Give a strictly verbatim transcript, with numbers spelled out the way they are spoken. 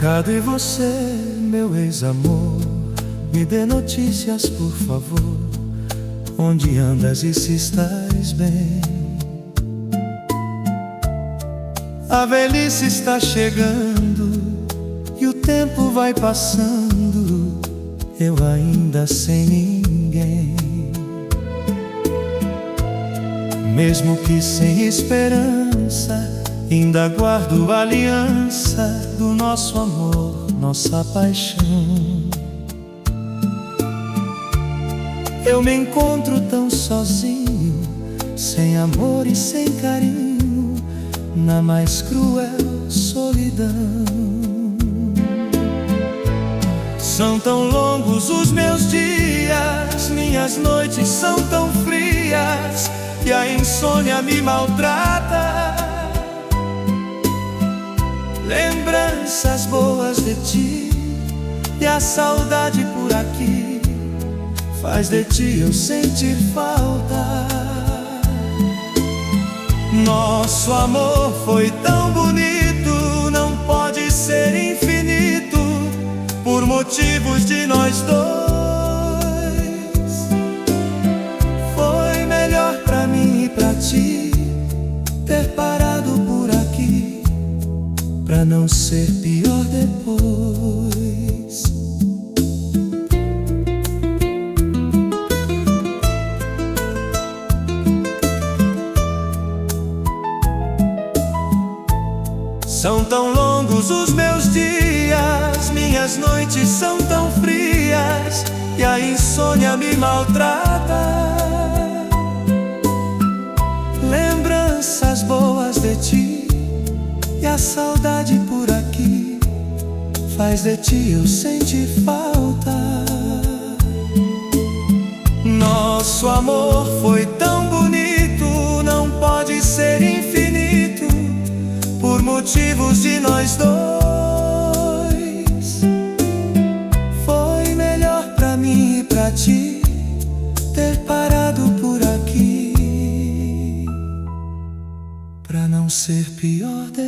Cadê você, meu ex-amor? Me dê notícias, por favor. Onde andas e se estás bem? A velhice está chegando e o tempo vai passando, eu ainda sem ninguém. Mesmo que sem esperança, ainda guardo a aliança do nosso amor, nossa paixão. Eu me encontro tão sozinho, sem amor e sem carinho, na mais cruel solidão. São tão longos os meus dias, minhas noites são tão frias, e a insônia me maltrata. Lembranças boas de ti, e a saudade por aqui faz de ti eu sentir falta. Nosso amor foi tão bonito, não pode ser infinito, por motivos de nós dois. Foi melhor pra mim e pra ti ter parado por aqui, pra não ser pior depois. São tão longos os meus dias, minhas noites são tão frias, e a insônia me maltrata. Lembranças boas de ti, e a saudade por aqui faz de ti eu sentir falta. Nosso amor foi tão bonito, não pode ser infinito, por motivos de nós dois. Foi melhor pra mim e pra ti ter parado por aqui, pra não ser pior depois.